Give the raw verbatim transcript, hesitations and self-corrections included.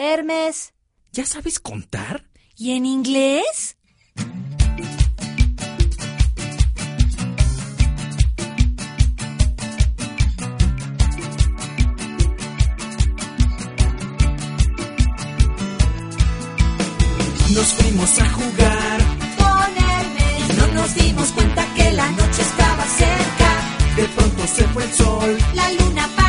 Hermes. ¿Ya sabes contar? ¿Y en inglés? Nos fuimos a jugar Con Hermes. y no nos dimos cuenta que la noche estaba cerca. De pronto se fue el sol. La luna